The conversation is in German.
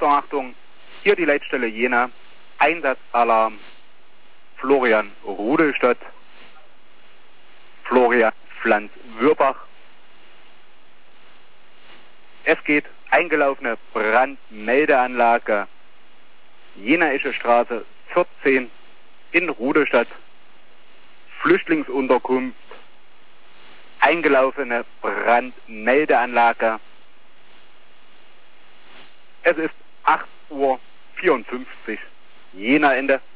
Achtung, Achtung, hier die Leitstelle Jena, Einsatzalarm, Florian Rudelstadt, Florian Pflanz-Würbach. Es geht eingelaufene Brandmeldeanlage, Jenaische Straße 14 in Rudelstadt, Flüchtlingsunterkunft, eingelaufene Brandmeldeanlage. Es ist 8:54 Uhr, Jena Ende.